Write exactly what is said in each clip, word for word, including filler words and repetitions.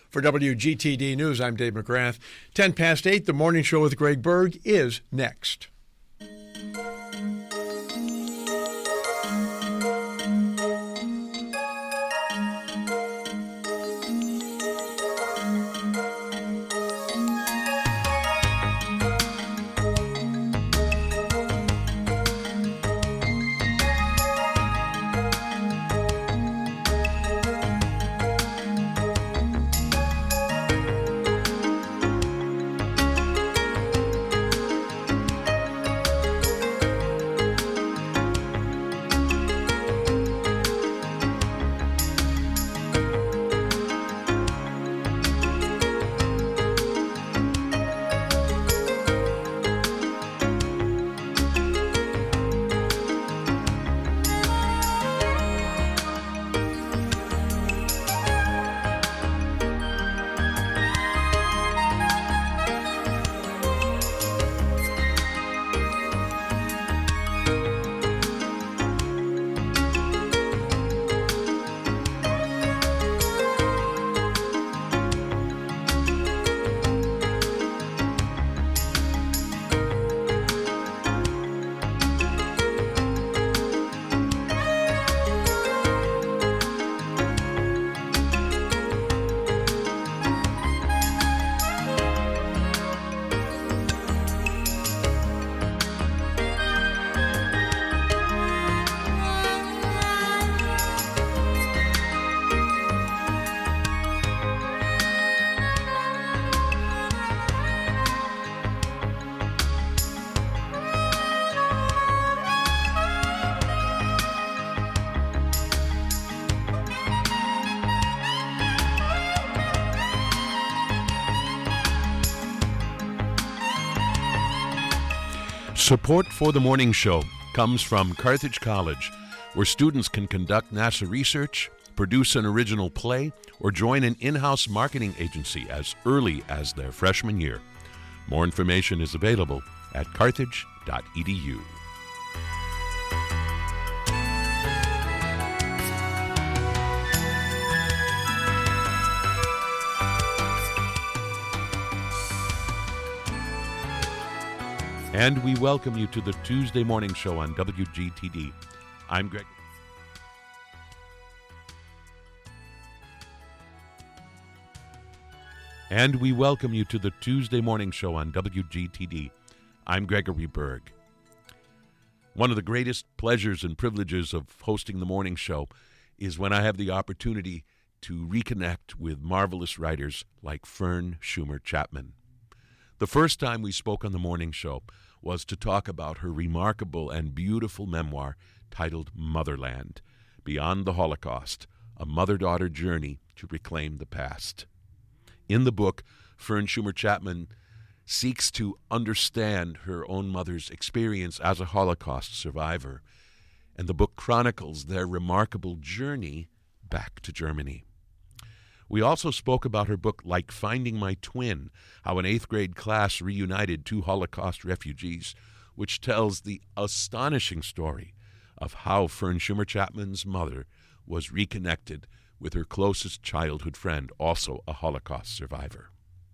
For W G T D News, I'm Dave McGrath. ten past eight, the morning show with Greg Berg is next. Support for the morning show comes from Carthage College, where students can conduct NASA research, produce an original play, or join an in-house marketing agency as early as their freshman year. More information is available at carthage dot e d u. And we welcome you to the Tuesday morning show on W G T D. I'm Greg. And we welcome you to the Tuesday morning show on W G T D. I'm Gregory Berg. One of the greatest pleasures and privileges of hosting the morning show is when I have the opportunity to reconnect with marvelous writers like Fern Schumer Chapman. The first time we spoke on the morning show was to talk about her remarkable and beautiful memoir titled Motherland, Beyond the Holocaust, a mother-daughter journey to reclaim the past. In the book, Fern Schumer Chapman seeks to understand her own mother's experience as a Holocaust survivor, and the book chronicles their remarkable journey back to Germany. We also spoke about her book, Like Finding My Twin, how an eighth grade class reunited two Holocaust refugees, which tells the astonishing story of how Fern Schumer Chapman's mother was reconnected with her closest childhood friend, also a Holocaust survivor.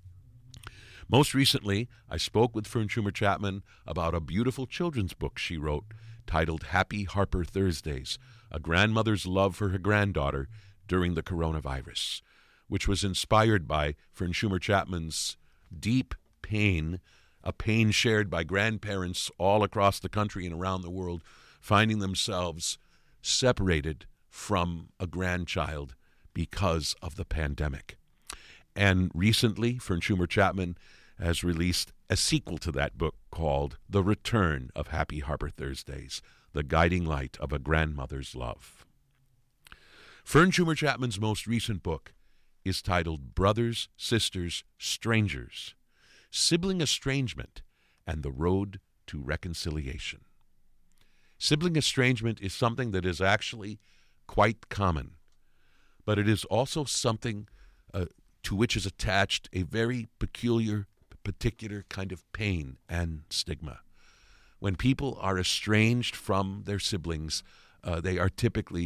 Most recently, I spoke with Fern Schumer Chapman about a beautiful children's book she wrote titled Happy Harper Thursdays, a grandmother's love for her granddaughter during the coronavirus, which was inspired by Fern Schumer Chapman's deep pain, a pain shared by grandparents all across the country and around the world, finding themselves separated from a grandchild because of the pandemic. And recently, Fern Schumer Chapman has released a sequel to that book called The Return of Happy Harper Thursdays, the guiding light of a grandmother's love. Fern Schumer Chapman's most recent book is titled Brothers, Sisters, Strangers, Sibling Estrangement and the Road to Reconciliation. Sibling estrangement is something that is actually quite common, but it is also something uh, to which is attached a very peculiar, particular kind of pain and stigma. When people are estranged from their siblings, uh, they are typically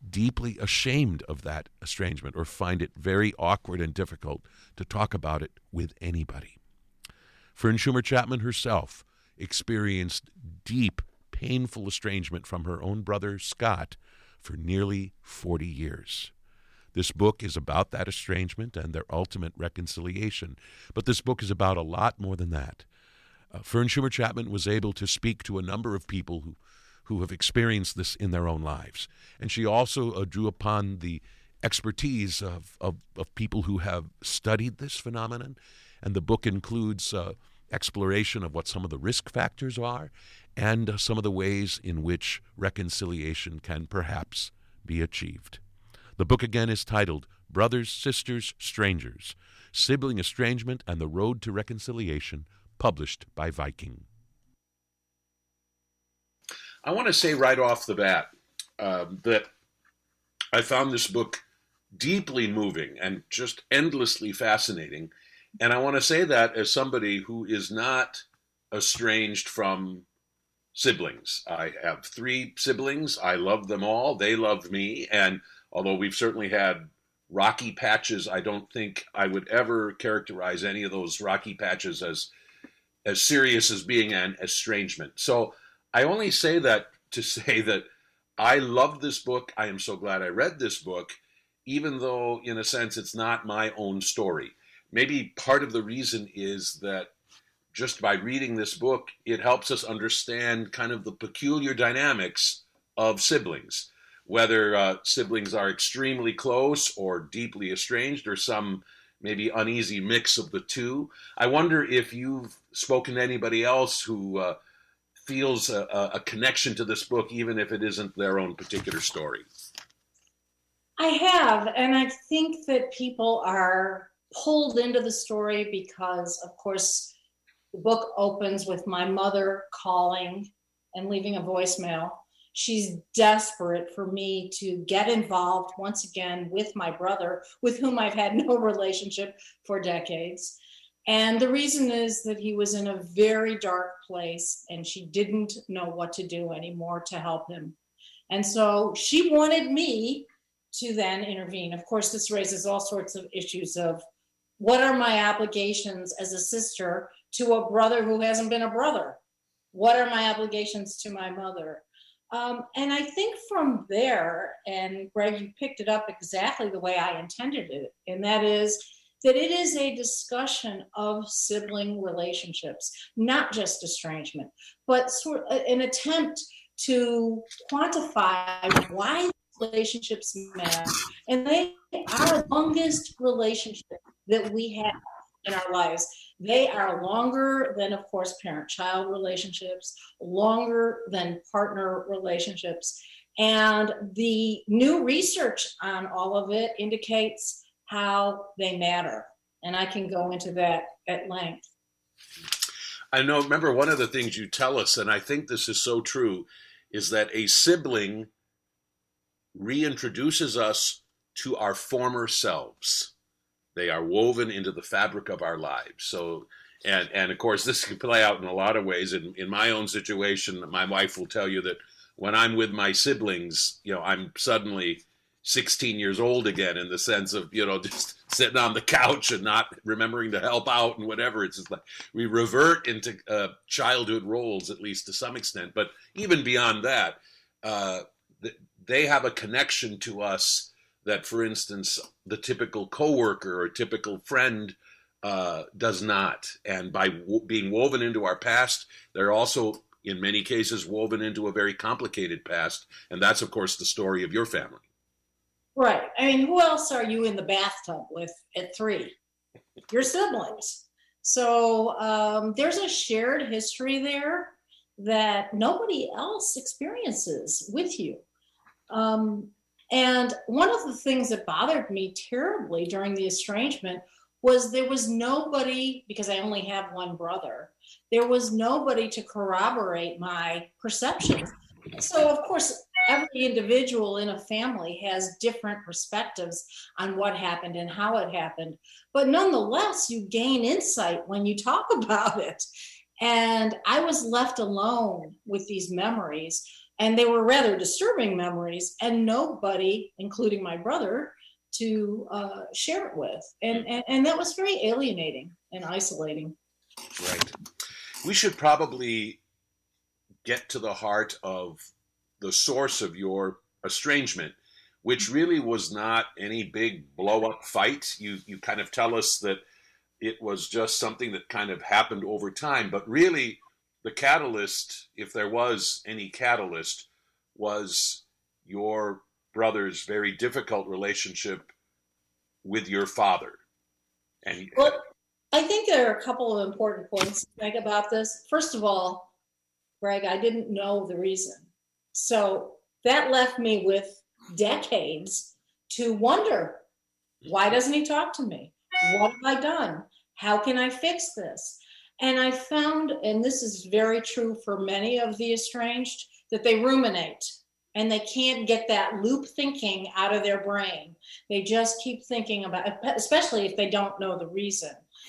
deeply ashamed of that estrangement or find it very awkward and difficult to talk about it with anybody. Fern Schumer Chapman herself experienced deep, painful estrangement from her own brother, Scott, for nearly forty years. This book is about that estrangement and their ultimate reconciliation. But this book is about a lot more than that. Uh, Fern Schumer Chapman was able to speak to a number of people who, who have experienced this in their own lives. And she also uh, drew upon the expertise of, of, of people who have studied this phenomenon. And the book includes uh, exploration of what some of the risk factors are and uh, some of the ways in which reconciliation can perhaps be achieved. The book again is titled Brothers, Sisters, Strangers, Sibling Estrangement and the Road to Reconciliation, published by Viking. I want to say right off the bat um, that I found this book deeply moving and just endlessly fascinating. And I want to say that as somebody who is not estranged from siblings. I have three siblings. I love them all. They love me. And although we've certainly had rocky patches, I don't think I would ever characterize any of those rocky patches as as serious as being an estrangement. So I only say that to say that I love this book. I am so glad I read this book, even though, in a sense, it's not my own story. Maybe part of the reason is that just by reading this book, it helps us understand kind of the peculiar dynamics of siblings, whether uh, siblings are extremely close or deeply estranged or some maybe uneasy mix of the two. I wonder if you've spoken to anybody else who uh, feels a, a connection to this book, even if it isn't their own particular story. I have, and I think that people are pulled into the story because, of course, the book opens with my mother calling and leaving a voicemail. She's desperate for me to get involved once again with my brother, with whom I've had no relationship for decades. And the reason is that he was in a very dark place and she didn't know what to do anymore to help him. And so she wanted me to then intervene. Of course, this raises all sorts of issues of what are my obligations as a sister to a brother who hasn't been a brother? What are my obligations to my mother? Um, and I think from there, and Greg, you picked it up exactly the way I intended it, and that is that it is a discussion of sibling relationships, not just estrangement, but sort of an attempt to quantify why relationships matter. And they are the longest relationship that we have in our lives. They are longer than, of course, parent-child relationships, longer than partner relationships. And the new research on all of it indicates how they matter. And I can go into that at length. I know, remember, one of the things you tell us, and I think this is so true, is that a sibling reintroduces us to our former selves. They are woven into the fabric of our lives. So, and and of course, this can play out in a lot of ways. In, in my own situation, my wife will tell you that when I'm with my siblings, you know, I'm suddenly sixteen years old again, in the sense of, you know, just sitting on the couch and not remembering to help out and whatever. It's just like we revert into uh, childhood roles, at least to some extent. But even beyond that, uh, th- they have a connection to us that, for instance, the typical coworker or typical friend uh, does not. And by w- being woven into our past, they're also, in many cases, woven into a very complicated past. And that's, of course, the story of your family. Right. I mean, who else are you in the bathtub with at three? Your siblings. So um, there's a shared history there that nobody else experiences with you. Um, And one of the things that bothered me terribly during the estrangement was there was nobody, because I only have one brother, there was nobody to corroborate my perceptions. So, of course, every individual in a family has different perspectives on what happened and how it happened. But nonetheless, you gain insight when you talk about it. And I was left alone with these memories And they were rather disturbing memories, and nobody, including my brother, to uh, share it with. And, and, and that was very alienating and isolating. Right. We should probably get to the heart of the source of your estrangement, which really was not any big blow-up fight. You, you kind of tell us that it was just something that kind of happened over time, but really the catalyst, if there was any catalyst, was your brother's very difficult relationship with your father. And well, I think there are a couple of important points to make about this. First of all, Greg, I didn't know the reason. So that left me with decades to wonder, why doesn't he talk to me? What have I done? How can I fix this? And I found, and this is very true for many of the estranged, that they ruminate and they can't get that loop thinking out of their brain. They just keep thinking about it, especially if they don't know the reason.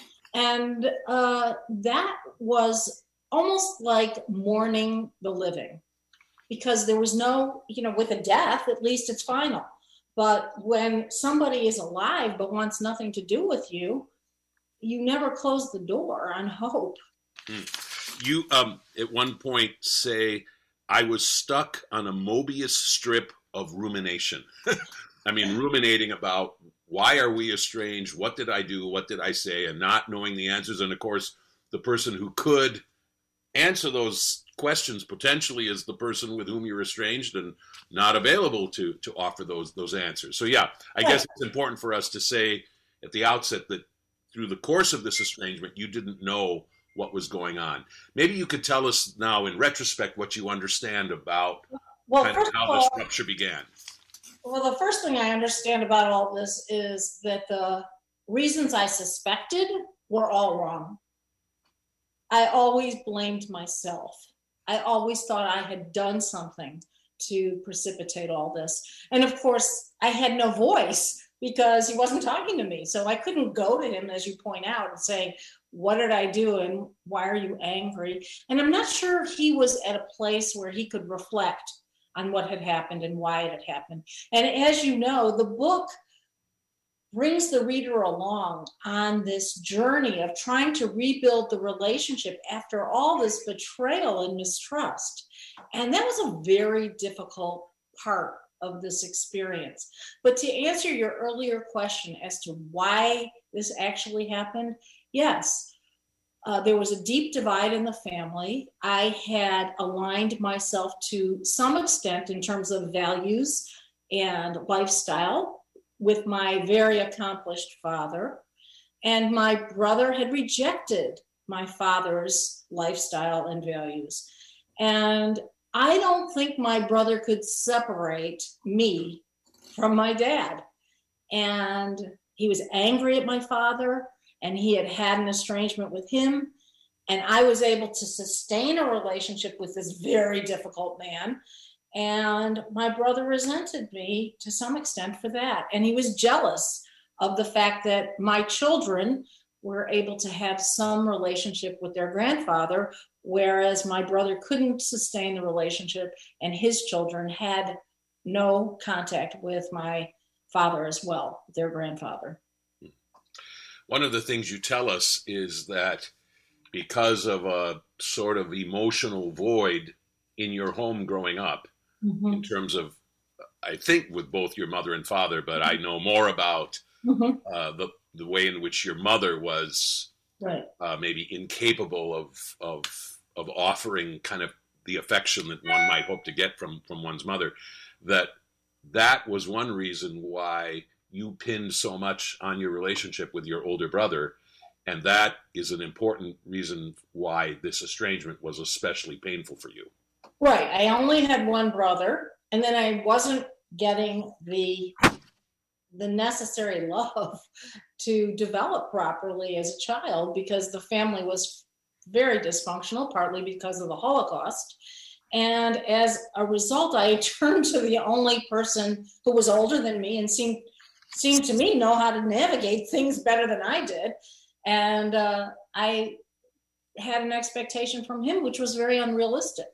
And uh, that was almost like mourning the living, because there was no, you know, with a death, at least it's final. But when somebody is alive but wants nothing to do with you, you never close the door on hope. You, um, at one point, say, I was stuck on a Mobius strip of rumination. I mean, ruminating about why are we estranged? What did I do? What did I say? And not knowing the answers. And of course, the person who could answer those questions potentially is the person with whom you're estranged and not available to to offer those those answers. So yeah, I yeah. guess it's important for us to say at the outset that through the course of this estrangement, you didn't know what was going on. Maybe you could tell us now in retrospect what you understand about well, kind of how this rupture began. Well, the first thing I understand about all this is that the reasons I suspected were all wrong. I always blamed myself. I always thought I had done something to precipitate all this. And of course, I had no voice because he wasn't talking to me. So I couldn't go to him, as you point out, and say, what did I do and why are you angry? And I'm not sure he was at a place where he could reflect on what had happened and why it had happened. And as you know, the book brings the reader along on this journey of trying to rebuild the relationship after all this betrayal and mistrust. And that was a very difficult part of this experience. But to answer your earlier question as to why this actually happened, yes, uh, there was a deep divide in the family. I had aligned myself to some extent in terms of values and lifestyle with my very accomplished father, and my brother had rejected my father's lifestyle and values. And I don't think my brother could separate me from my dad. And he was angry at my father, and he had had an estrangement with him. And I was able to sustain a relationship with this very difficult man. And my brother resented me to some extent for that. And he was jealous of the fact that my children were able to have some relationship with their grandfather, whereas my brother couldn't sustain the relationship and his children had no contact with my father as well, their grandfather. One of the things you tell us is that because of a sort of emotional void in your home growing up, mm-hmm. in terms of, I think with both your mother and father, but mm-hmm. I know more about mm-hmm. uh, the the way in which your mother was right. uh, maybe incapable of of of offering kind of the affection that one might hope to get from from one's mother, that that was one reason why you pinned so much on your relationship with your older brother. And that is an important reason why this estrangement was especially painful for you. Right. I only had one brother, and then I wasn't getting the the necessary love to develop properly as a child because the family was very dysfunctional, partly because of the Holocaust. And as a result, I turned to the only person who was older than me and seemed seemed to me know how to navigate things better than I did. And uh, I had an expectation from him, which was very unrealistic.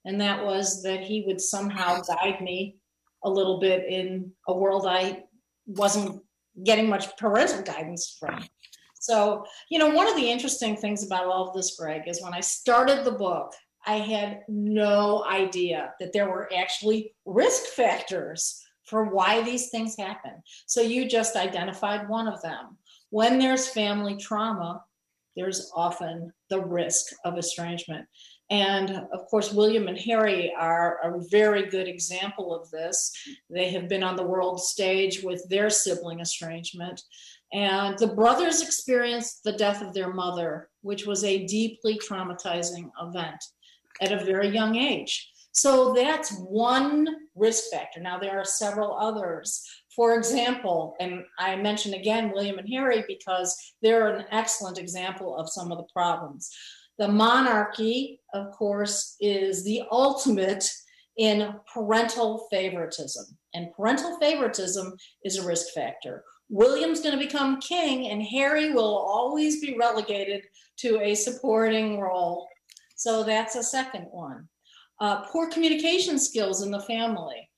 and that was that he would somehow guide me a little bit in a world I wasn't getting much parental guidance from. So, you know, one of the interesting things about all of this, Greg, is when I started the book, I had no idea that there were actually risk factors for why these things happen. So you just identified one of them. When there's family trauma, there's often the risk of estrangement. And of course, William and Harry are a very good example of this. They have been on the world stage with their sibling estrangement. And the brothers experienced the death of their mother, which was a deeply traumatizing event at a very young age. So that's one risk factor. Now, there are several others. For example, and I mention again William and Harry because they're an excellent example of some of the problems. The monarchy, of course, is the ultimate in parental favoritism. And parental favoritism is a risk factor. William's going to become king, and Harry will always be relegated to a supporting role. So that's a second one. Uh, poor communication skills in the family.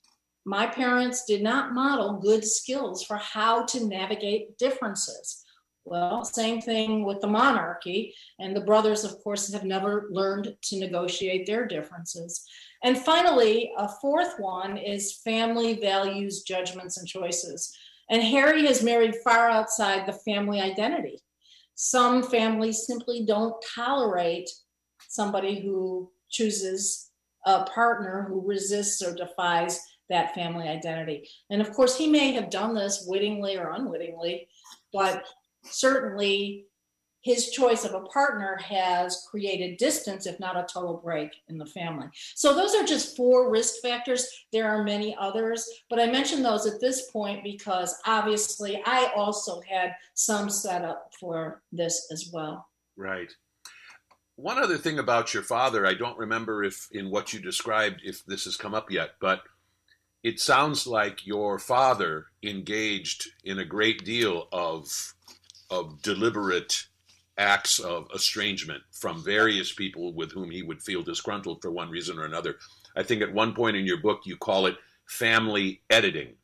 My parents did not model good skills for how to navigate differences. Well, same thing with the monarchy, and the brothers, of course, have never learned to negotiate their differences. And finally, a fourth one is family values, judgments, and choices. And Harry has married far outside the family identity. Some families simply don't tolerate somebody who chooses a partner who resists or defies that family identity. And of course, he may have done this wittingly or unwittingly, but certainly his choice of a partner has created distance, if not a total break in the family. So those are just four risk factors. There are many others, but I mentioned those at this point because obviously I also had some setup for this as well. Right. One other thing about your father, I don't remember if in what you described, if this has come up yet, but it sounds like your father engaged in a great deal of, of deliberate acts of estrangement from various people with whom he would feel disgruntled for one reason or another. I think at one point in your book, you call it family editing.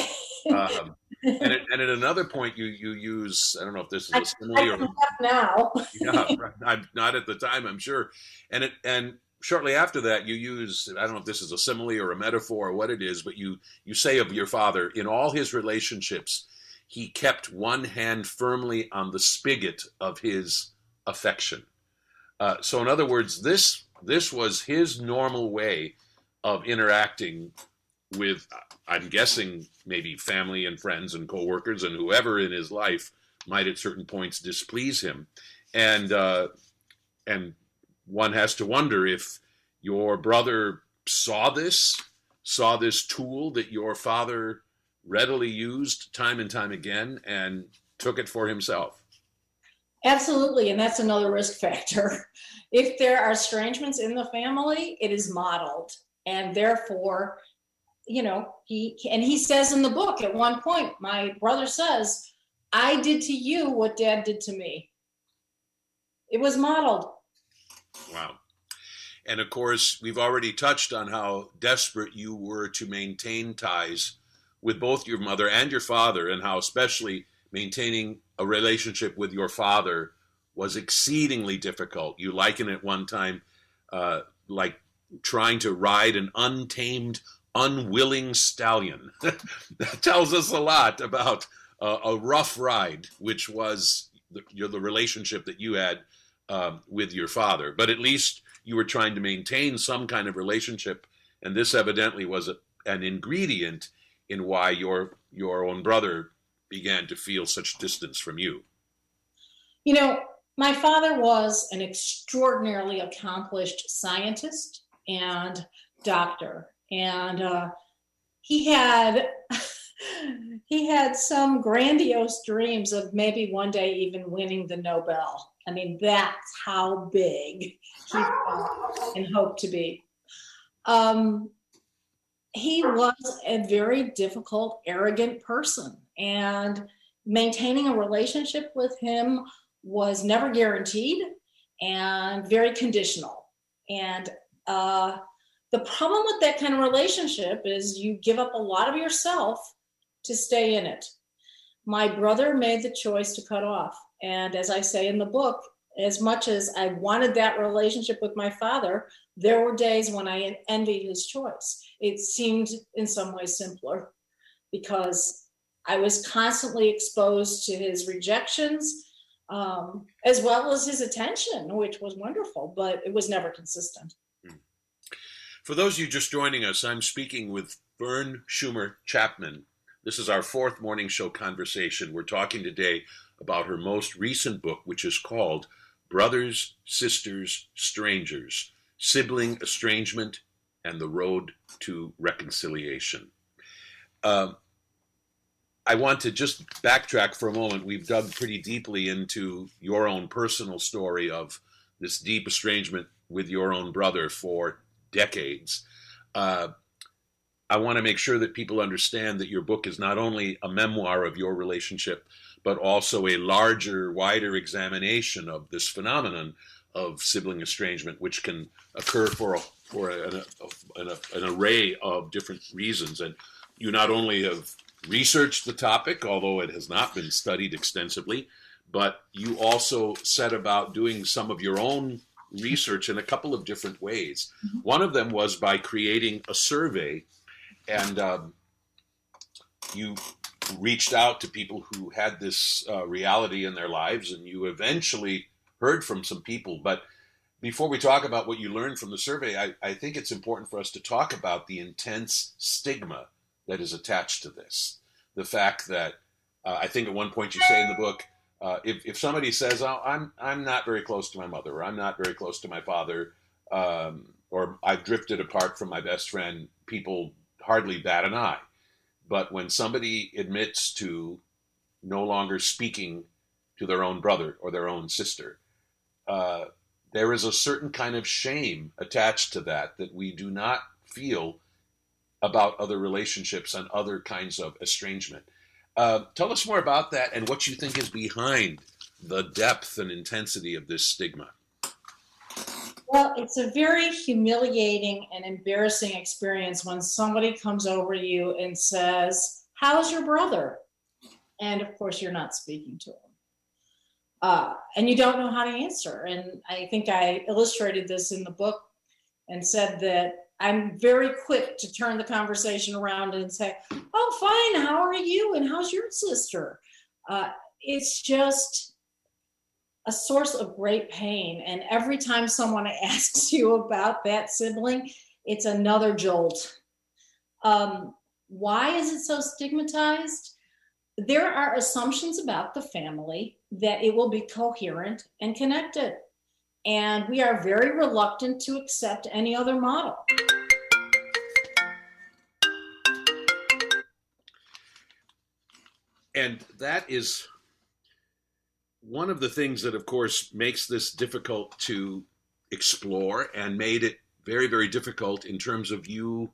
um, and, at, and at another point, you you use, I don't know if this is a simile or now. yeah, I'm not at the time, I'm sure. And it and shortly after that, you use, I don't know if this is a simile or a metaphor or what it is, but you you say of your father, in all his relationships, he kept one hand firmly on the spigot of his affection. Uh, so in other words, this this was his normal way of interacting with, I'm guessing, maybe family and friends and coworkers and whoever in his life might at certain points displease him. And uh, and one has to wonder if your brother saw this, saw this tool that your father readily used time and time again and took it for himself. Absolutely, and that's another risk factor. If there are estrangements in the family, it is modeled, and therefore, you know, he and he says in the book at one point, my brother says, I did to you what Dad did to me. It was modeled. Wow. And of course, we've already touched on how desperate you were to maintain ties with both your mother and your father, and how especially maintaining a relationship with your father was exceedingly difficult. You liken it one time uh, like trying to ride an untamed, unwilling stallion. That tells us a lot about uh, a rough ride, which was the, you know, the relationship that you had uh, with your father. But at least you were trying to maintain some kind of relationship, and this evidently was a, an ingredient in why your your own brother began to feel such distance from you. You know, my father was an extraordinarily accomplished scientist and doctor, and uh, he had he had some grandiose dreams of maybe one day even winning the Nobel. I mean, that's how big he thought and hoped to be. Um, he was a very difficult, arrogant person, and maintaining a relationship with him was never guaranteed and very conditional. And uh, the problem with that kind of relationship is you give up a lot of yourself to stay in it. My brother made the choice to cut off. And as I say in the book, as much as I wanted that relationship with my father, there were days when I envied his choice. It seemed in some ways simpler because I was constantly exposed to his rejections, um, as well as his attention, which was wonderful, but it was never consistent. For those of you just joining us, I'm speaking with Vern Schumer Chapman. This is our fourth morning show conversation. We're talking today about her most recent book, which is called Brothers, Sisters, Strangers, Sibling Estrangement and the Road to Reconciliation. Uh, I want to just backtrack for a moment. We've dug pretty deeply into your own personal story of this deep estrangement with your own brother for decades. Uh, I want to make sure that people understand that your book is not only a memoir of your relationship, but also a larger, wider examination of this phenomenon of sibling estrangement, which can occur for a, for a, an, a, an, an array of different reasons. And you not only have researched the topic, although it has not been studied extensively, but you also set about doing some of your own research in a couple of different ways. Mm-hmm. One of them was by creating a survey, and um, you reached out to people who had this uh, reality in their lives, and you eventually heard from some people. But before we talk about what you learned from the survey, I, I think it's important for us to talk about the intense stigma that is attached to this. The fact that uh, I think at one point you say in the book, uh, if, if somebody says, oh, I'm I'm not very close to my mother, or I'm not very close to my father, um, or I've drifted apart from my best friend, people hardly bat an eye. But when somebody admits to no longer speaking to their own brother or their own sister, uh, there is a certain kind of shame attached to that that we do not feel about other relationships and other kinds of estrangement. Uh, tell us more about that and what you think is behind the depth and intensity of this stigma. Well, it's a very humiliating and embarrassing experience when somebody comes over to you and says, how's your brother? And of course, you're not speaking to him. Uh, and you don't know how to answer. And I think I illustrated this in the book and said that I'm very quick to turn the conversation around and say, oh, fine, how are you? And how's your sister? Uh, it's just a source of great pain. And every time someone asks you about that sibling, it's another jolt. Um, why is it so stigmatized? There are assumptions about the family that it will be coherent and connected. And we are very reluctant to accept any other model. And that is one of the things that, of course, makes this difficult to explore and made it very, very difficult in terms of you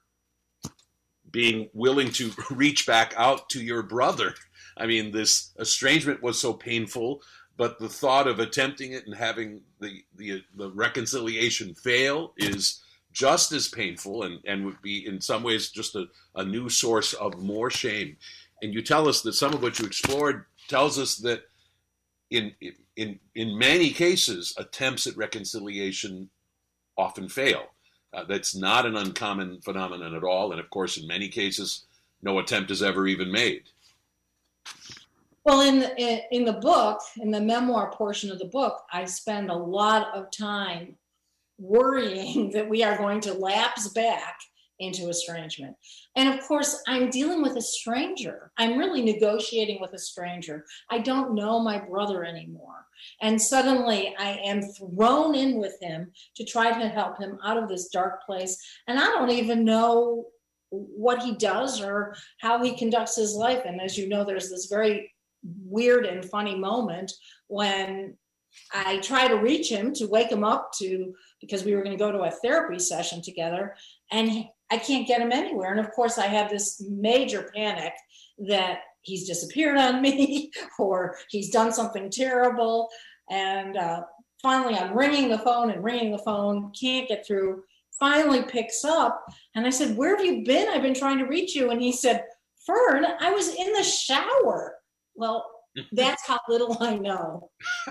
being willing to reach back out to your brother. I mean, this estrangement was so painful, but the thought of attempting it and having the, the, the reconciliation fail is just as painful and, and would be in some ways just a, a new source of more shame. And you tell us that some of what you explored tells us that in in in many cases, attempts at reconciliation often fail. Uh, that's not an uncommon phenomenon at all. And of course, in many cases, no attempt is ever even made. Well, in the, in the book, in the memoir portion of the book, I spend a lot of time worrying that we are going to lapse back into estrangement. And of course, I'm dealing with a stranger. I'm really negotiating with a stranger. I don't know my brother anymore. And suddenly I am thrown in with him to try to help him out of this dark place. And I don't even know what he does or how he conducts his life. And as you know, there's this very weird and funny moment when I try to reach him to wake him up to, because we were going to go to a therapy session together, and he, I can't get him anywhere. And of course, I have this major panic that he's disappeared on me or he's done something terrible. And uh, finally I'm ringing the phone and ringing the phone, can't get through, finally picks up. And I said, where have you been? I've been trying to reach you. And he said, Fern, I was in the shower. Well, that's how little I know.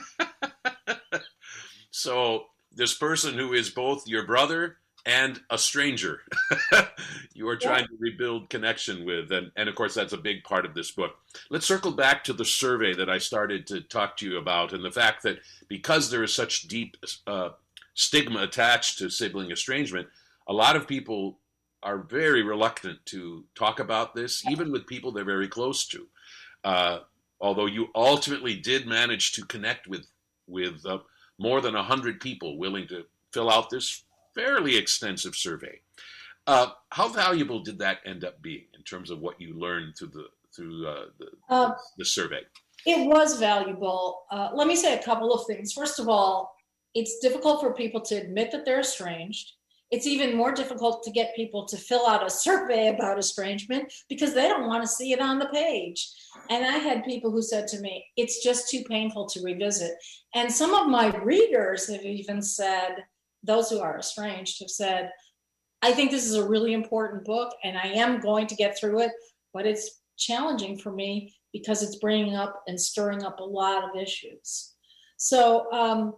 So this person who is both your brother and a stranger, you are trying yeah. to rebuild connection with. And, and of course, that's a big part of this book. Let's circle back to the survey that I started to talk to you about, and the fact that because there is such deep uh, stigma attached to sibling estrangement, a lot of people are very reluctant to talk about this, even with people they're very close to. Uh, although you ultimately did manage to connect with, with uh, more than one hundred people willing to fill out this fairly extensive survey. Uh, how valuable did that end up being in terms of what you learned through the through uh, the, uh, the survey? It was valuable. Uh, let me say a couple of things. First of all, it's difficult for people to admit that they're estranged. It's even more difficult to get people to fill out a survey about estrangement because they don't want to see it on the page. And I had people who said to me, it's just too painful to revisit. And some of my readers have even said, those who are estranged have said, I think this is a really important book and I am going to get through it, but it's challenging for me because it's bringing up and stirring up a lot of issues. So um,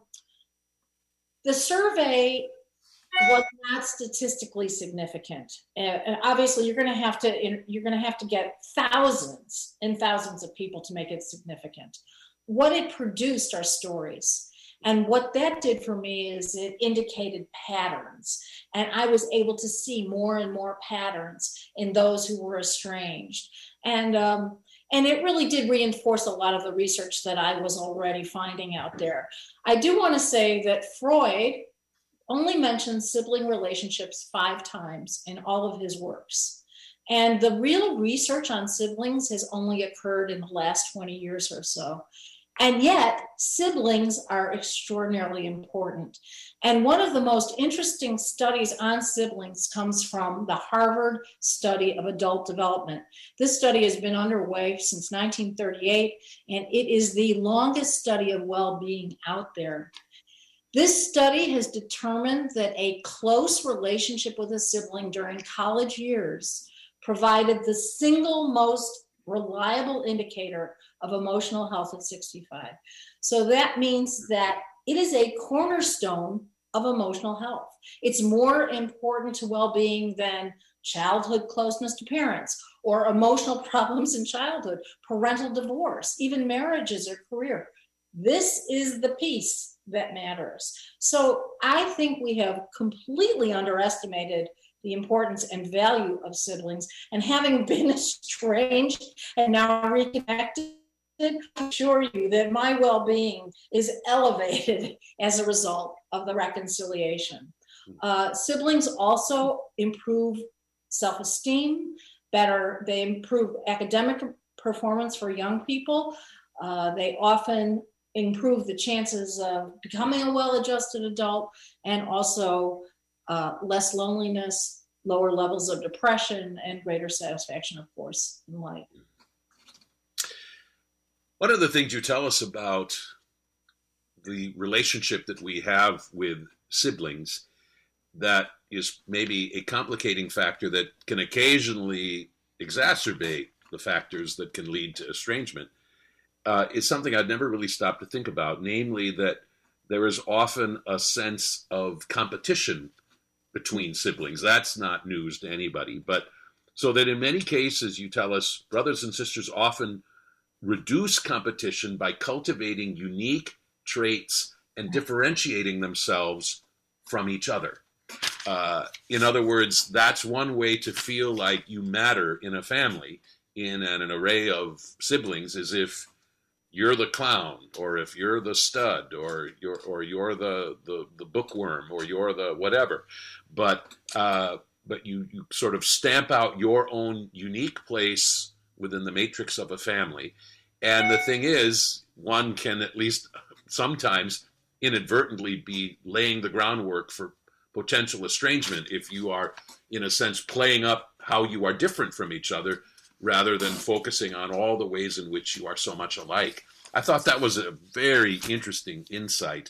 the survey was not statistically significant. And, and obviously you're going to have to, you're going to have to get thousands and thousands of people to make it significant. What it produced are stories. And what that did for me is it indicated patterns. And I was able to see more and more patterns in those who were estranged. And, um, and it really did reinforce a lot of the research that I was already finding out there. I do want to say that Freud only mentions sibling relationships five times in all of his works. And the real research on siblings has only occurred in the last twenty years or so. And yet, siblings are extraordinarily important. And one of the most interesting studies on siblings comes from the Harvard Study of Adult Development. This study has been underway since nineteen thirty-eight, and it is the longest study of well-being out there. This study has determined that a close relationship with a sibling during college years provided the single most reliable indicator of emotional health at sixty-five. So that means that it is a cornerstone of emotional health. It's more important to well-being than childhood closeness to parents or emotional problems in childhood, parental divorce, even marriages or career. This is the piece that matters. So I think we have completely underestimated the importance and value of siblings. And having been estranged and now reconnected, I assure you that my well-being is elevated as a result of the reconciliation. Uh, siblings also improve self-esteem, better, they improve academic performance for young people. Uh, they often improve the chances of becoming a well-adjusted adult, and also uh, less loneliness, lower levels of depression, and greater satisfaction, of course, in life. One of the things you tell us about the relationship that we have with siblings that is maybe a complicating factor that can occasionally exacerbate the factors that can lead to estrangement uh, is something I'd never really stopped to think about, namely that there is often a sense of competition between siblings. That's not news to anybody, but so that in many cases, you tell us, brothers and sisters often reduce competition by cultivating unique traits and differentiating themselves from each other. Uh, in other words, that's one way to feel like you matter in a family, in an, an array of siblings, is if you're the clown, or if you're the stud, or you're or you're the the, the bookworm, or you're the whatever. But uh, but you, you sort of stamp out your own unique place within the matrix of a family. And the thing is, one can at least sometimes inadvertently be laying the groundwork for potential estrangement if you are, in a sense, playing up how you are different from each other rather than focusing on all the ways in which you are so much alike. I thought that was a very interesting insight.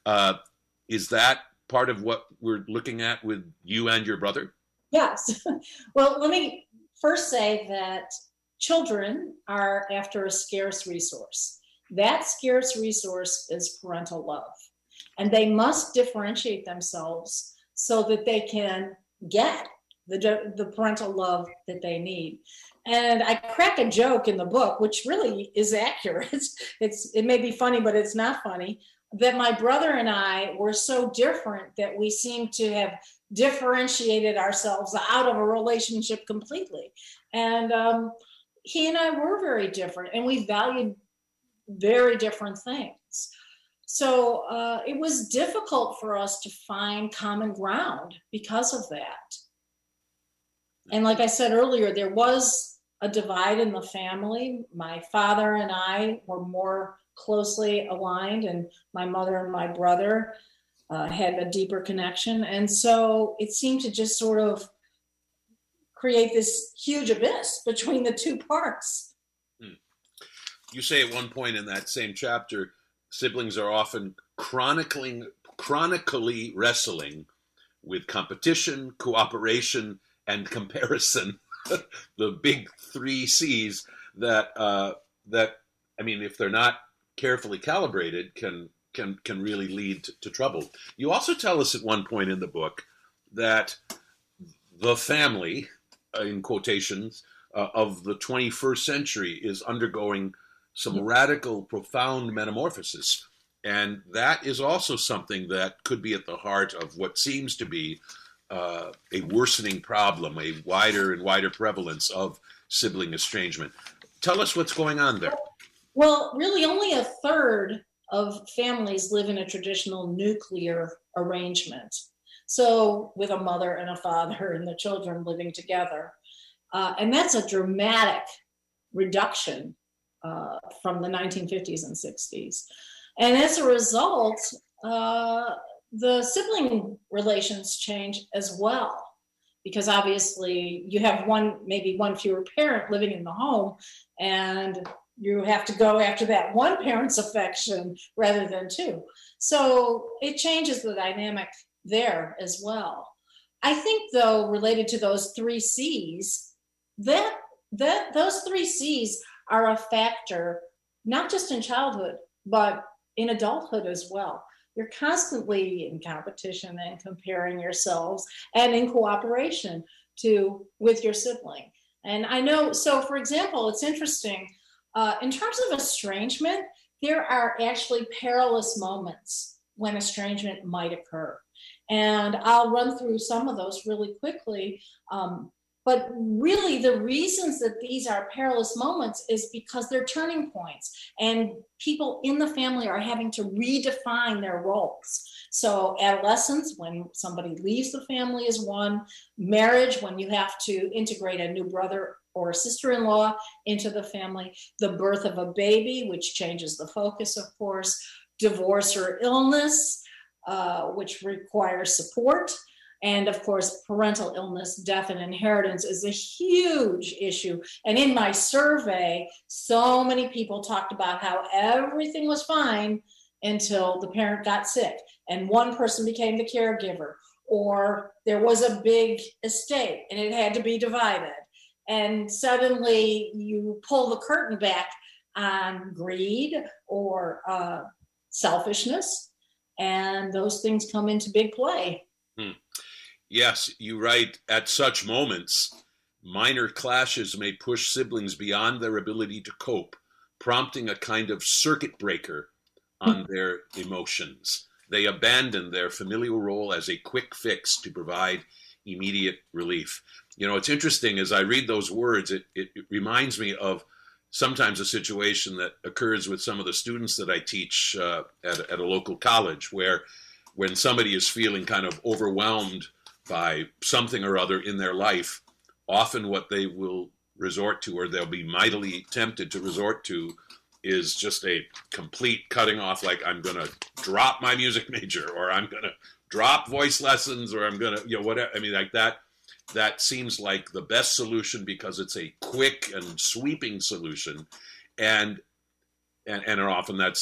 Uh, is that part of what we're looking at with you and your brother? Yes. Well, let me first say that children are after a scarce resource. That scarce resource is parental love. And they must differentiate themselves so that they can get the, the parental love that they need. And I crack a joke in the book, which really is accurate. It's, it's, it may be funny, but it's not funny, that my brother and I were so different that we seem to have differentiated ourselves out of a relationship completely. And um, he and I were very different, and we valued very different things. So uh, it was difficult for us to find common ground because of that. And like I said earlier, there was a divide in the family. My father and I were more closely aligned, and my mother and my brother uh, had a deeper connection. And so it seemed to just sort of create this huge abyss between the two parts. Hmm. You say at one point in that same chapter, siblings are often chronicling, chronically wrestling with competition, cooperation, and comparison. The big three C's that uh, that I mean, if they're not carefully calibrated, can can can really lead to, to trouble. You also tell us at one point in the book that the family, uh, in quotations, uh, of the twenty-first century is undergoing some radical, profound metamorphosis. And that is also something that could be at the heart of what seems to be uh, a worsening problem, a wider and wider prevalence of sibling estrangement. Tell us what's going on there. Well, really only a third of families live in a traditional nuclear arrangement. So with a mother and a father and the children living together. Uh, and that's a dramatic reduction uh, from the nineteen fifties and sixties. And as a result, uh, the sibling relations change as well, because obviously you have one, maybe one fewer parent living in the home, and you have to go after that one parent's affection rather than two. So it changes the dynamic there as well. I think, though, related to those three C's, that that those three C's are a factor, not just in childhood, but in adulthood as well. You're constantly in competition and comparing yourselves, and in cooperation to with your sibling. And I know, so for example, it's interesting, uh, in terms of estrangement, there are actually perilous moments when estrangement might occur. And I'll run through some of those really quickly. Um, but really the reasons that these are perilous moments is because they're turning points, and people in the family are having to redefine their roles. So adolescence, when somebody leaves the family, is one. Marriage, when you have to integrate a new brother or sister-in-law into the family. The birth of a baby, which changes the focus, of course. Divorce or illness, uh, which requires support. And of course, parental illness, death, and inheritance is a huge issue. And in my survey, so many people talked about how everything was fine until the parent got sick and one person became the caregiver, or there was a big estate and it had to be divided. And suddenly you pull the curtain back on greed or uh, selfishness, and those things come into big play. Hmm. Yes, you write, at such moments, minor clashes may push siblings beyond their ability to cope, prompting a kind of circuit breaker on their emotions. They abandon their familial role as a quick fix to provide immediate relief. You know, it's interesting, as I read those words, it, it, it reminds me of sometimes a situation that occurs with some of the students that I teach uh, at, at a local college, where when somebody is feeling kind of overwhelmed by something or other in their life, often what they will resort to, or they'll be mightily tempted to resort to, is just a complete cutting off, like I'm going to drop my music major, or I'm going to drop voice lessons, or I'm going to, you know, whatever. I mean, like that, that seems like the best solution because it's a quick and sweeping solution. And, and, and often that's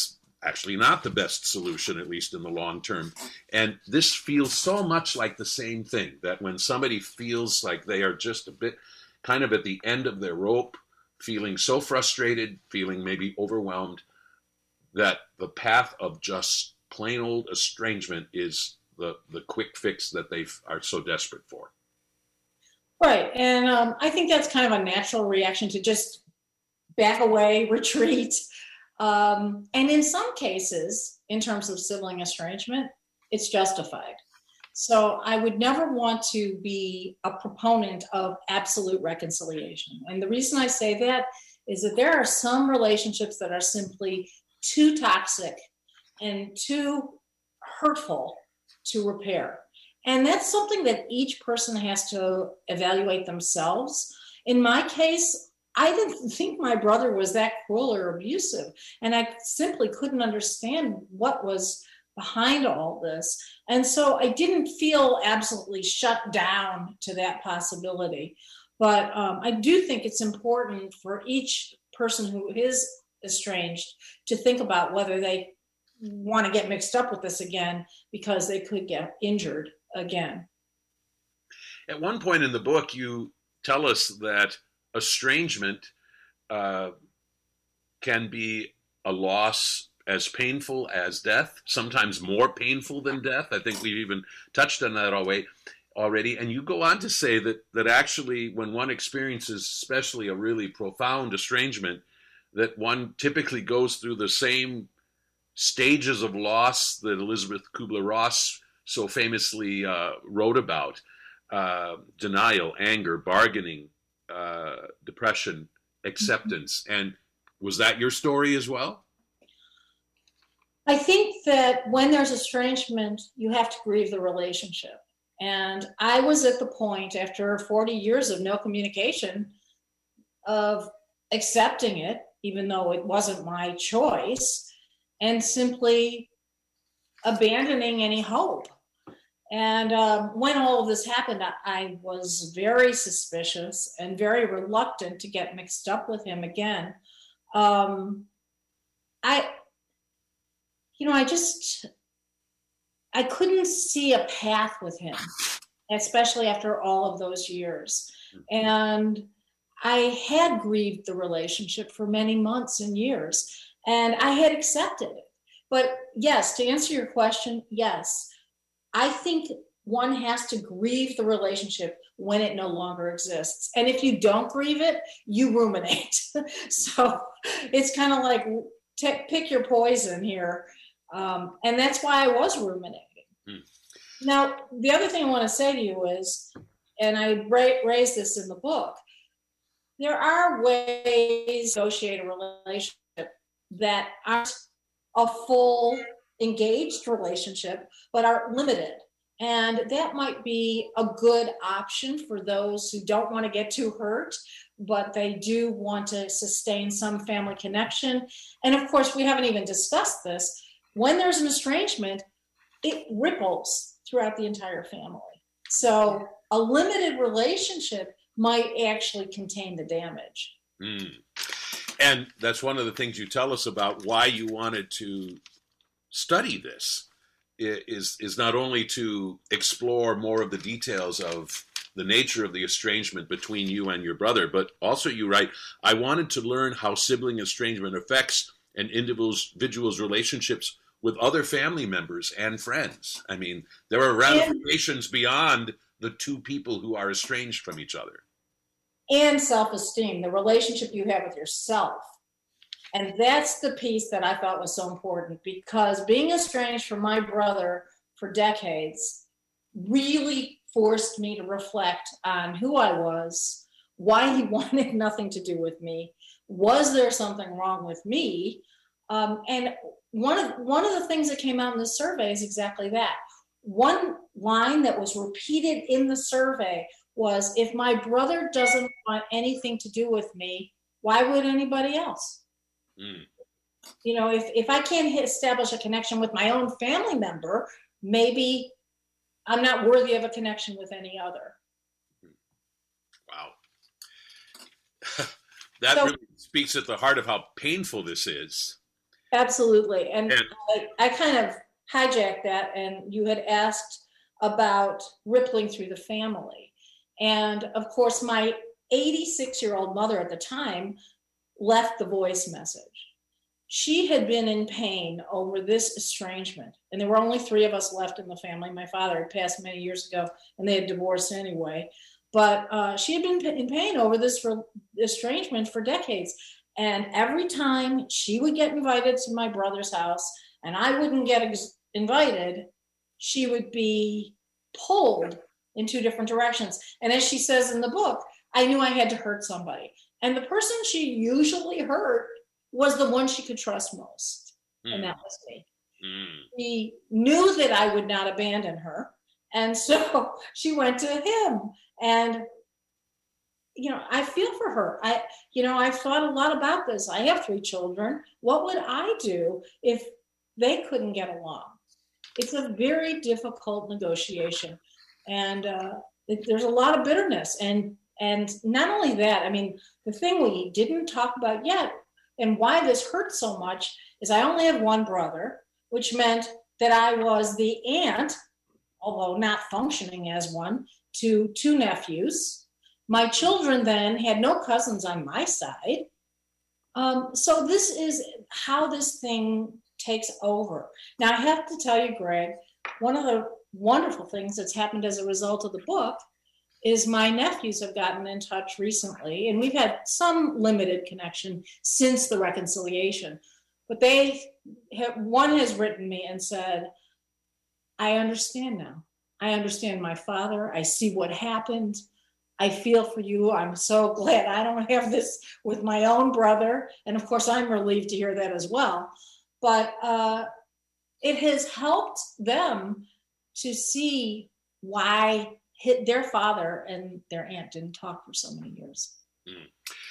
actually not the best solution, at least in the long term. And this feels so much like the same thing, that when somebody feels like they are just a bit kind of at the end of their rope, feeling so frustrated, feeling maybe overwhelmed, that the path of just plain old estrangement is the, the quick fix that they are so desperate for. Right. And um, I think that's kind of a natural reaction to just back away, retreat. Um, and in some cases, in terms of sibling estrangement, it's justified. So I would never want to be a proponent of absolute reconciliation. And the reason I say that is that there are some relationships that are simply too toxic and too hurtful to repair. And that's something that each person has to evaluate themselves. In my case, I didn't think my brother was that cruel or abusive, and I simply couldn't understand what was behind all this. And so I didn't feel absolutely shut down to that possibility. But um, I do think it's important for each person who is estranged to think about whether they want to get mixed up with this again, because they could get injured again. At one point in the book, you tell us that estrangement uh, can be a loss as painful as death, sometimes more painful than death. I think we've even touched on that already. And you go on to say that that actually when one experiences especially a really profound estrangement, that one typically goes through the same stages of loss that Elizabeth Kubler-Ross so famously uh, wrote about: uh, denial, anger, bargaining, uh, depression, acceptance. And was that your story as well? I think that when there's estrangement, you have to grieve the relationship. And I was at the point, after forty years of no communication, of accepting it, even though it wasn't my choice, and simply abandoning any hope. And um, when all of this happened, I, I was very suspicious and very reluctant to get mixed up with him again. Um, I, you know, I just, I couldn't see a path with him, especially after all of those years. And I had grieved the relationship for many months and years, and I had accepted it. But yes, to answer your question, yes, I think one has to grieve the relationship when it no longer exists. And if you don't grieve it, you ruminate. So it's kind of like t- pick your poison here. Um, and that's why I was ruminating. Hmm. Now, the other thing I want to say to you is, and I ra- raised this in the book, there are ways to negotiate a relationship that aren't a full engaged relationship, but are limited. And that might be a good option for those who don't want to get too hurt, but they do want to sustain some family connection. And of course, we haven't even discussed this. When there's an estrangement, it ripples throughout the entire family. So a limited relationship might actually contain the damage. Mm. And that's one of the things you tell us about why you wanted to study this, is, is not only to explore more of the details of the nature of the estrangement between you and your brother, but also you write, I wanted to learn how sibling estrangement affects an individual's relationships with other family members and friends. I mean, there are ramifications and, beyond the two people who are estranged from each other. And self-esteem, the relationship you have with yourself. And that's the piece that I thought was so important, because being estranged from my brother for decades really forced me to reflect on who I was, why he wanted nothing to do with me, was there something wrong with me? Um, and one of, one of the things that came out in the survey is exactly that. One line that was repeated in the survey was, if my brother doesn't want anything to do with me, why would anybody else? Mm. You know, if, if I can't establish a connection with my own family member, maybe I'm not worthy of a connection with any other. Wow. That so, really speaks at the heart of how painful this is. Absolutely. And, And I, I kind of hijacked that, and you had asked about rippling through the family. And of course, my eighty-six-year-old mother at the time left the voice message. She had been in pain over this estrangement, and there were only three of us left in the family. My father had passed many years ago, and they had divorced anyway. But uh, she had been in pain over this for, estrangement for decades. And every time she would get invited to my brother's house and I wouldn't get ex- invited, she would be pulled in two different directions. And as she says in the book, I knew I had to hurt somebody. And the person she usually hurt was the one she could trust most. Mm. And that was me. Mm. She knew that I would not abandon her. And so she went to him. And you know, I feel for her. I, you know, I've thought a lot about this. I have three children. What would I do if they couldn't get along? It's a very difficult negotiation, and uh, it, there's a lot of bitterness. And and not only that, I mean, the thing we didn't talk about yet, and why this hurts so much, is I only have one brother, which meant that I was the aunt, although not functioning as one, to two nephews. My children then had no cousins on my side. Um, so this is how this thing takes over. Now, I have to tell you, Greg, one of the wonderful things that's happened as a result of the book is my nephews have gotten in touch recently, and we've had some limited connection since the reconciliation. But they have, one has written me and said, I understand now. I understand my father. I see what happened. I feel for you. I'm so glad I don't have this with my own brother. And of course, I'm relieved to hear that as well. But uh, it has helped them to see why hit their father and their aunt didn't talk for so many years. Mm.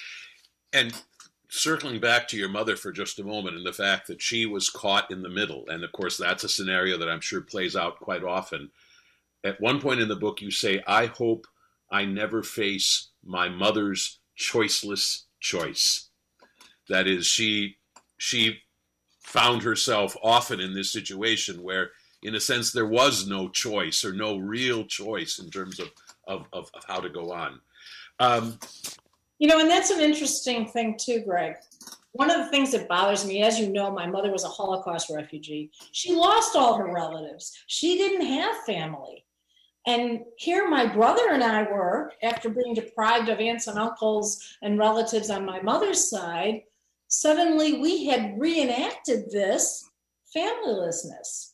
And circling back to your mother for just a moment, and the fact that she was caught in the middle. And of course, that's a scenario that I'm sure plays out quite often. At one point in the book, you say, I hope I never face my mother's choiceless choice. That is, she she found herself often in this situation where, in a sense, there was no choice or no real choice in terms of, of, of, of how to go on. Um, you know, and that's an interesting thing too, Greg. One of the things that bothers me, as you know, my mother was a Holocaust refugee. She lost all her relatives. She didn't have family. And here my brother and I were, after being deprived of aunts and uncles and relatives on my mother's side, suddenly we had reenacted this familylessness.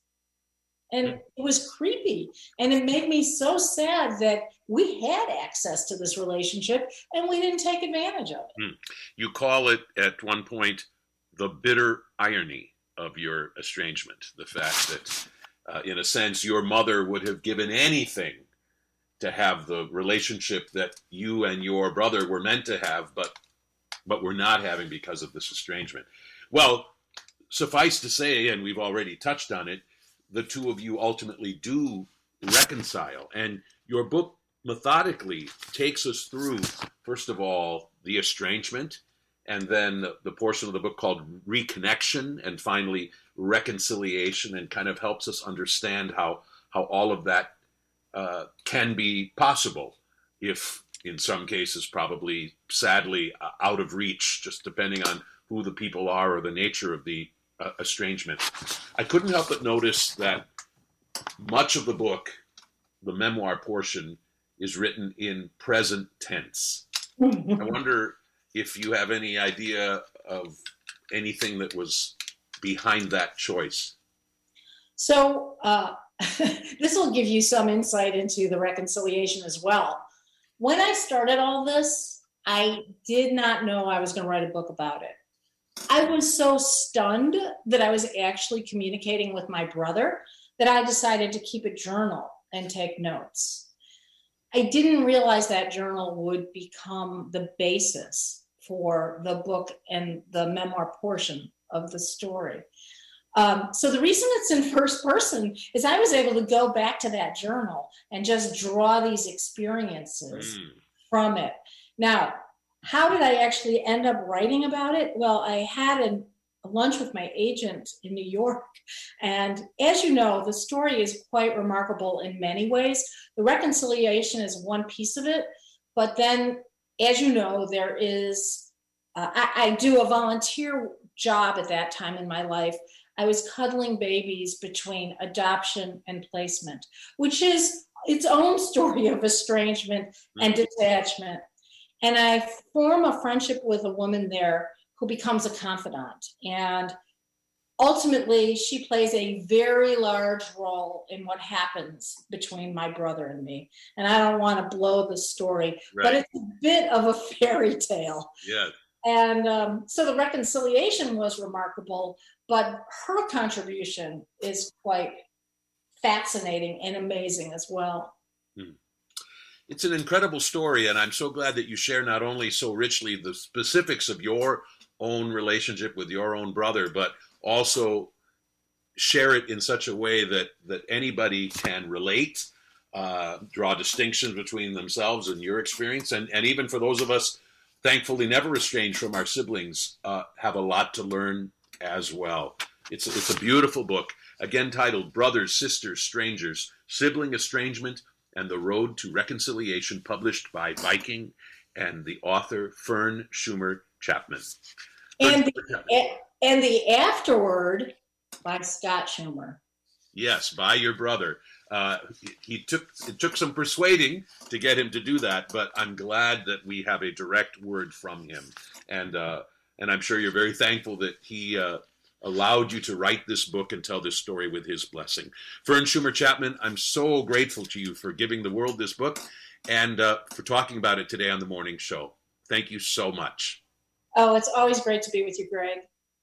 And it was creepy. And it made me so sad that we had access to this relationship and we didn't take advantage of it. You call it, at one point, the bitter irony of your estrangement. The fact that, uh, in a sense, your mother would have given anything to have the relationship that you and your brother were meant to have, but but we're not having because of this estrangement. Well, suffice to say, and we've already touched on it, the two of you ultimately do reconcile. And your book methodically takes us through, first of all, the estrangement, and then the, the portion of the book called reconnection, and finally reconciliation, and kind of helps us understand how, how all of that uh, can be possible, if in some cases probably, sadly, uh, out of reach, just depending on who the people are or the nature of the uh, estrangement. I couldn't help but notice that much of the book, the memoir portion, is written in present tense. I wonder if you have any idea of anything that was behind that choice. So uh, this will give you some insight into the reconciliation as well. When I started all this, I did not know I was going to write a book about it. I was so stunned that I was actually communicating with my brother that I decided to keep a journal and take notes. I didn't realize that journal would become the basis for the book and the memoir portion of the story. Um, so the reason it's in first person is I was able to go back to that journal and just draw these experiences mm. from it. Now, how did I actually end up writing about it? Well, I had an lunch with my agent in New York. And as you know, the story is quite remarkable in many ways. The reconciliation is one piece of it, but then, as you know, there is, uh, I, I do a volunteer job at that time in my life. I was cuddling babies between adoption and placement, which is its own story of estrangement and detachment. And I form a friendship with a woman there who becomes a confidant. And ultimately, she plays a very large role in what happens between my brother and me. And I don't want to blow the story, right. But it's a bit of a fairy tale. Yeah. And um, so the reconciliation was remarkable, but her contribution is quite fascinating and amazing as well. Hmm. It's an incredible story, and I'm so glad that you share not only so richly the specifics of your own relationship with your own brother, but also share it in such a way that, that anybody can relate, uh, draw distinctions between themselves and your experience, and, and even for those of us thankfully never estranged from our siblings, uh, have a lot to learn as well. It's, it's a beautiful book, again titled Brothers, Sisters, Strangers, Sibling Estrangement and the Road to Reconciliation, published by Viking and the author Fern Schumer Chapman. And the, and the afterword by Scott Schumer. Yes, by your brother. Uh, he, he took it took some persuading to get him to do that, but I'm glad that we have a direct word from him, and uh, and I'm sure you're very thankful that he uh, allowed you to write this book and tell this story with his blessing. Fern Schumer Chapman, I'm so grateful to you for giving the world this book and uh, for talking about it today on the morning show. Thank you so much. Oh, it's always great to be with you, Greg.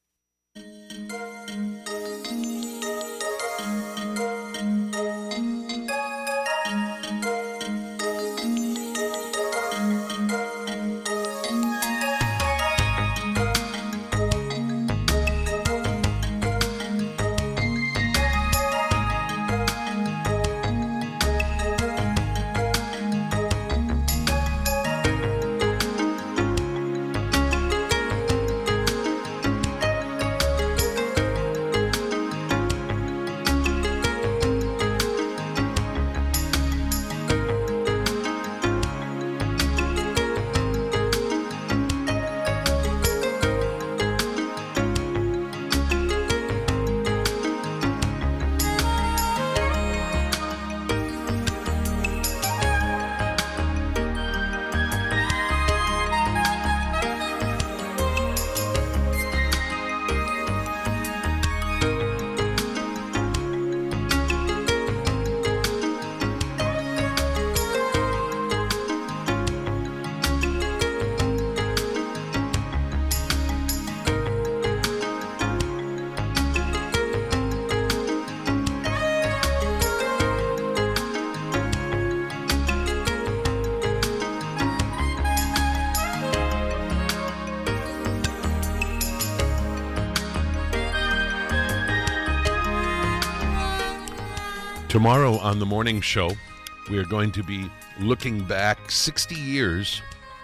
Tomorrow on the morning show, we are going to be looking back sixty years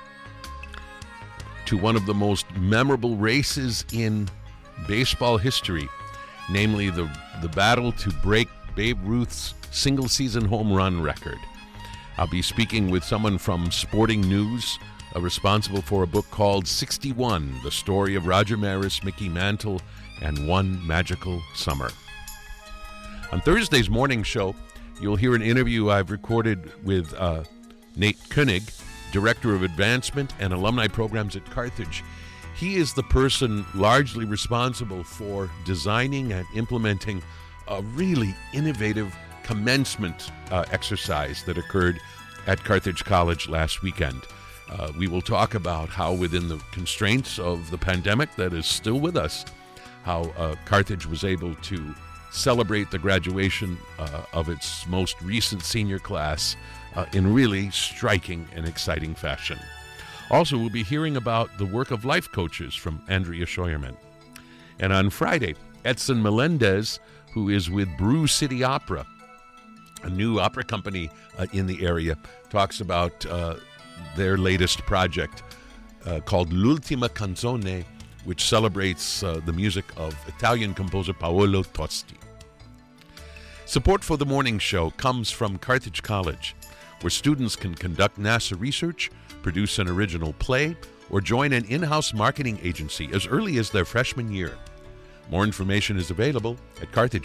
to one of the most memorable races in baseball history, namely the, the battle to break Babe Ruth's single-season home run record. I'll be speaking with someone from Sporting News, uh, responsible for a book called sixty-one, The Story of Roger Maris, Mickey Mantle, and One Magical Summer. On Thursday's morning show, you'll hear an interview I've recorded with uh, Nate Koenig, Director of Advancement and Alumni Programs at Carthage. He is the person largely responsible for designing and implementing a really innovative commencement uh, exercise that occurred at Carthage College last weekend. Uh, we will talk about how, within the constraints of the pandemic that is still with us, how uh, Carthage was able to celebrate the graduation uh, of its most recent senior class uh, in really striking and exciting fashion. Also, we'll be hearing about the work of life coaches from Andrea Scheuerman. And on Friday, Edson Melendez, who is with Brew City Opera, a new opera company uh, in the area, talks about uh, their latest project uh, called L'Ultima Canzone, which celebrates uh, the music of Italian composer Paolo Tosti. Support for the morning show comes from Carthage College, where students can conduct NASA research, produce an original play, or join an in-house marketing agency as early as their freshman year. More information is available at carthage